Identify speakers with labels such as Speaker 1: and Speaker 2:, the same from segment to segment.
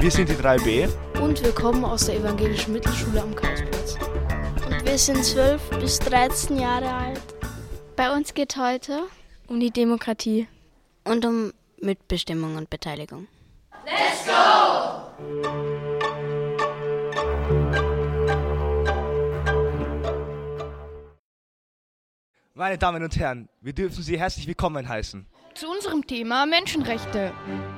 Speaker 1: Wir sind die 3B.
Speaker 2: Und wir kommen aus der evangelischen Mittelschule am Karlsplatz.
Speaker 3: Und wir sind 12 bis 13 Jahre alt.
Speaker 4: Bei uns geht heute um die Demokratie.
Speaker 5: Und um Mitbestimmung und Beteiligung.
Speaker 6: Let's go!
Speaker 1: Meine Damen und Herren, wir dürfen Sie herzlich willkommen heißen.
Speaker 7: Zu unserem Thema Menschenrechte.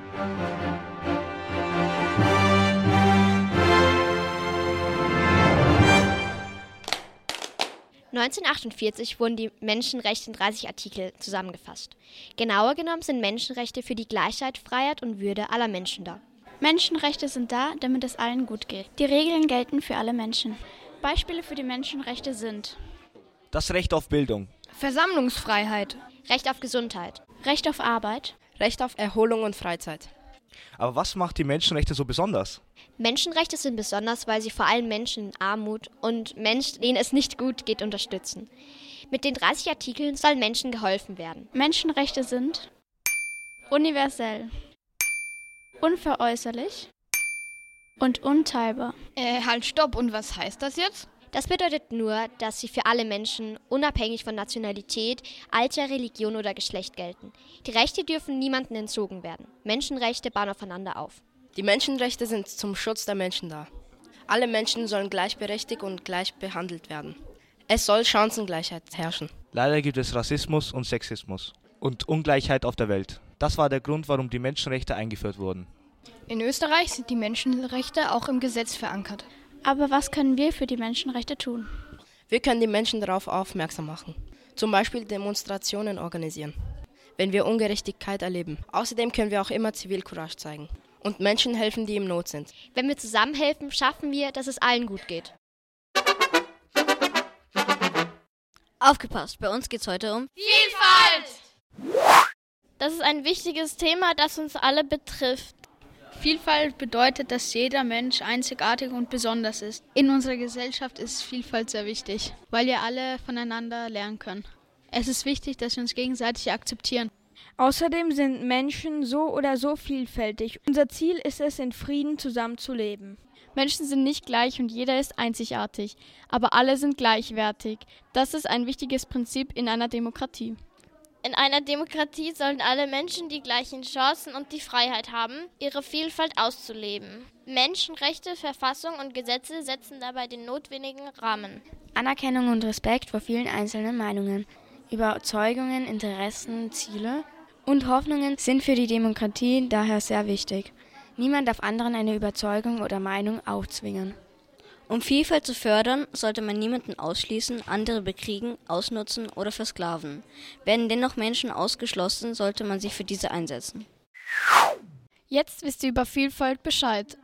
Speaker 8: (1948) wurden die Menschenrechte in 30 Artikel zusammengefasst. Genauer genommen sind Menschenrechte für die Gleichheit, Freiheit und Würde aller Menschen da.
Speaker 4: Menschenrechte sind da, damit es allen gut geht. Die Regeln gelten für alle Menschen. Beispiele für die Menschenrechte sind:
Speaker 1: Das Recht auf Bildung,
Speaker 7: Versammlungsfreiheit,
Speaker 8: Recht auf Gesundheit,
Speaker 4: Recht auf Arbeit,
Speaker 9: Recht auf Erholung und Freizeit.
Speaker 1: Aber was macht die Menschenrechte so besonders?
Speaker 8: Menschenrechte sind besonders, weil sie vor allem Menschen in Armut und Menschen, denen es nicht gut geht, unterstützen. Mit den 30 Artikeln sollen Menschen geholfen werden.
Speaker 4: Menschenrechte sind universell, unveräußerlich und unteilbar.
Speaker 7: Halt, stopp, und was heißt das jetzt?
Speaker 8: Das bedeutet nur, dass sie für alle Menschen, unabhängig von Nationalität, Alter, Religion oder Geschlecht gelten. Die Rechte dürfen niemandem entzogen werden. Menschenrechte bauen aufeinander auf.
Speaker 9: Die Menschenrechte sind zum Schutz der Menschen da. Alle Menschen sollen gleichberechtigt und gleich behandelt werden. Es soll Chancengleichheit herrschen.
Speaker 1: Leider gibt es Rassismus und Sexismus und Ungleichheit auf der Welt. Das war der Grund, warum die Menschenrechte eingeführt wurden.
Speaker 7: In Österreich sind die Menschenrechte auch im Gesetz verankert.
Speaker 4: Aber was können wir für die Menschenrechte tun?
Speaker 9: Wir können die Menschen darauf aufmerksam machen. Zum Beispiel Demonstrationen organisieren, wenn wir Ungerechtigkeit erleben. Außerdem können wir auch immer Zivilcourage zeigen und Menschen helfen, die in Not sind.
Speaker 8: Wenn wir zusammenhelfen, schaffen wir, dass es allen gut geht.
Speaker 5: Aufgepasst, bei uns geht's heute um
Speaker 6: Vielfalt!
Speaker 4: Das ist ein wichtiges Thema, das uns alle betrifft.
Speaker 2: Vielfalt bedeutet, dass jeder Mensch einzigartig und besonders ist. In unserer Gesellschaft ist Vielfalt sehr wichtig, weil wir alle voneinander lernen können. Es ist wichtig, dass wir uns gegenseitig akzeptieren.
Speaker 10: Außerdem sind Menschen so oder so vielfältig. Unser Ziel ist es, in Frieden zusammenzuleben.
Speaker 4: Menschen sind nicht gleich und jeder ist einzigartig, aber alle sind gleichwertig. Das ist ein wichtiges Prinzip in einer Demokratie.
Speaker 3: In einer Demokratie sollen alle Menschen die gleichen Chancen und die Freiheit haben, ihre Vielfalt auszuleben. Menschenrechte, Verfassung und Gesetze setzen dabei den notwendigen Rahmen.
Speaker 5: Anerkennung und Respekt vor vielen einzelnen Meinungen, Überzeugungen, Interessen, Ziele und Hoffnungen sind für die Demokratie daher sehr wichtig. Niemand darf anderen eine Überzeugung oder Meinung aufzwingen.
Speaker 11: Um Vielfalt zu fördern, sollte man niemanden ausschließen, andere bekriegen, ausnutzen oder versklaven. Werden dennoch Menschen ausgeschlossen, sollte man sich für diese einsetzen.
Speaker 4: Jetzt wisst ihr über Vielfalt Bescheid.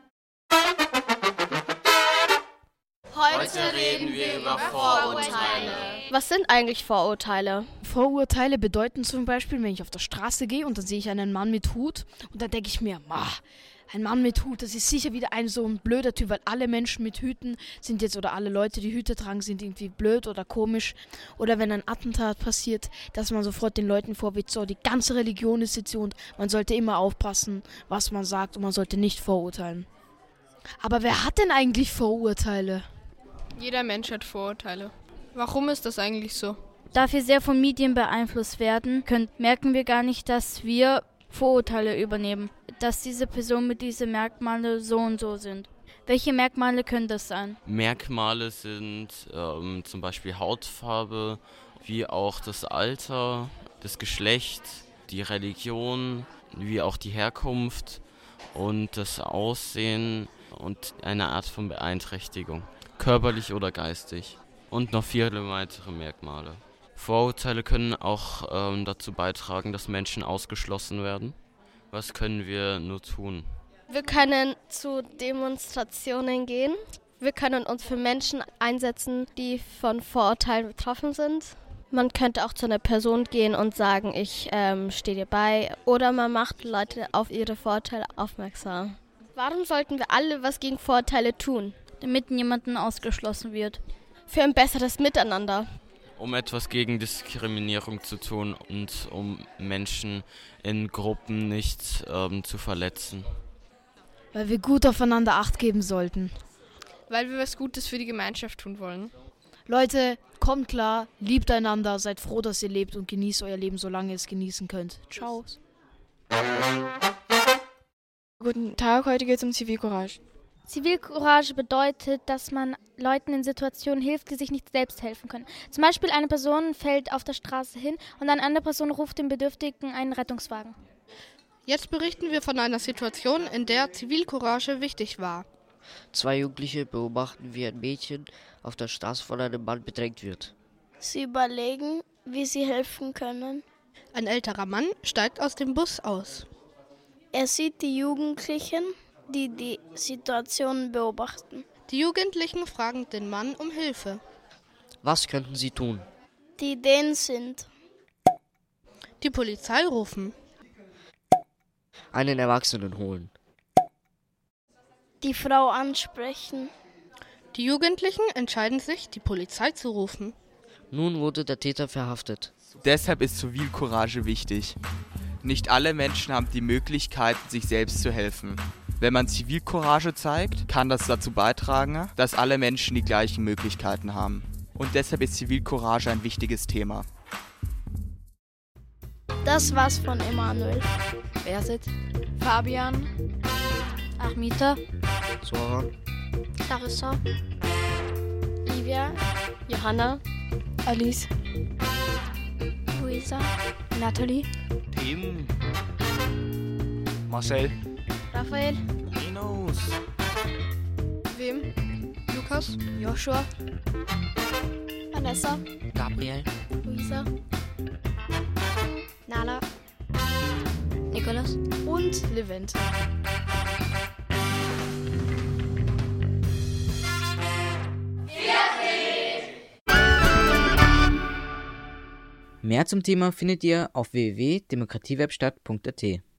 Speaker 6: Heute reden wir über Vorurteile.
Speaker 3: Was sind eigentlich Vorurteile?
Speaker 2: Vorurteile bedeuten zum Beispiel, wenn ich auf der Straße gehe und dann sehe ich einen Mann mit Hut und dann denke ich mir, ein Mann mit Hut, das ist sicher wieder so ein blöder Typ, weil alle Menschen mit Hüten sind jetzt, oder alle Leute, die Hüte tragen, sind irgendwie blöd oder komisch. Oder wenn ein Attentat passiert, dass man sofort den Leuten vorwirft, so, die ganze Religion ist jetzt so und man sollte immer aufpassen, was man sagt und man sollte nicht vorurteilen. Aber wer hat denn eigentlich Vorurteile?
Speaker 7: Jeder Mensch hat Vorurteile. Warum ist das eigentlich so?
Speaker 10: Da wir sehr von Medien beeinflusst werden, merken wir gar nicht, dass wir Vorurteile übernehmen, dass diese Personen mit diesen Merkmalen so und so sind. Welche Merkmale können das sein?
Speaker 12: Merkmale sind zum Beispiel Hautfarbe, wie auch das Alter, das Geschlecht, die Religion, wie auch die Herkunft und das Aussehen und eine Art von Beeinträchtigung, körperlich oder geistig und noch viele weitere Merkmale. Vorurteile können auch dazu beitragen, dass Menschen ausgeschlossen werden. Was können wir nur tun?
Speaker 3: Wir können zu Demonstrationen gehen. Wir können uns für Menschen einsetzen, die von Vorurteilen betroffen sind. Man könnte auch zu einer Person gehen und sagen, ich stehe dir bei. Oder man macht Leute auf ihre Vorurteile aufmerksam. Warum sollten wir alle was gegen Vorurteile tun?
Speaker 10: Damit niemanden ausgeschlossen wird.
Speaker 3: Für ein besseres Miteinander.
Speaker 12: Um etwas gegen Diskriminierung zu tun und um Menschen in Gruppen nicht zu verletzen.
Speaker 2: Weil wir gut aufeinander Acht geben sollten.
Speaker 7: Weil wir was Gutes für die Gemeinschaft tun wollen.
Speaker 2: Leute, kommt klar, liebt einander, seid froh, dass ihr lebt und genießt euer Leben, solange ihr es genießen könnt. Ciao.
Speaker 13: Guten Tag, heute geht es um Zivilcourage.
Speaker 14: Zivilcourage bedeutet, dass man Leuten in Situationen hilft, die sich nicht selbst helfen können. Zum Beispiel eine Person fällt auf der Straße hin und eine andere Person ruft dem Bedürftigen einen Rettungswagen.
Speaker 7: Jetzt berichten wir von einer Situation, in der Zivilcourage wichtig war.
Speaker 15: 2 Jugendliche beobachten, wie ein Mädchen auf der Straße von einem Mann bedrängt wird.
Speaker 16: Sie überlegen, wie sie helfen können.
Speaker 7: Ein älterer Mann steigt aus dem Bus aus.
Speaker 16: Er sieht die Jugendlichen, die die Situation beobachten.
Speaker 7: Die Jugendlichen fragen den Mann um Hilfe.
Speaker 15: Was könnten sie tun?
Speaker 16: Die Ideen sind:
Speaker 7: Die Polizei rufen.
Speaker 15: Einen Erwachsenen holen.
Speaker 16: Die Frau ansprechen.
Speaker 7: Die Jugendlichen entscheiden sich, die Polizei zu rufen.
Speaker 15: Nun wurde der Täter verhaftet.
Speaker 17: Deshalb ist Zivilcourage wichtig. Nicht alle Menschen haben die Möglichkeit, sich selbst zu helfen. Wenn man Zivilcourage zeigt, kann das dazu beitragen, dass alle Menschen die gleichen Möglichkeiten haben. Und deshalb ist Zivilcourage ein wichtiges Thema.
Speaker 16: Das war's von Emanuel.
Speaker 9: Erset,
Speaker 13: Fabian,
Speaker 10: Achmita,
Speaker 15: Soran,
Speaker 3: Clarissa,
Speaker 16: Livia,
Speaker 3: Johanna,
Speaker 13: Alice,
Speaker 16: Luisa,
Speaker 5: Natalie,
Speaker 12: Tim,
Speaker 1: Marcel,
Speaker 3: Raphael,
Speaker 12: Linus,
Speaker 7: Wem? Lukas,
Speaker 2: Joshua,
Speaker 3: Vanessa,
Speaker 15: Gabriel,
Speaker 3: Luisa, Nala,
Speaker 11: Nikolas
Speaker 2: und Levent.
Speaker 18: Mehr zum Thema findet ihr auf www.demokratiewebstadt.at.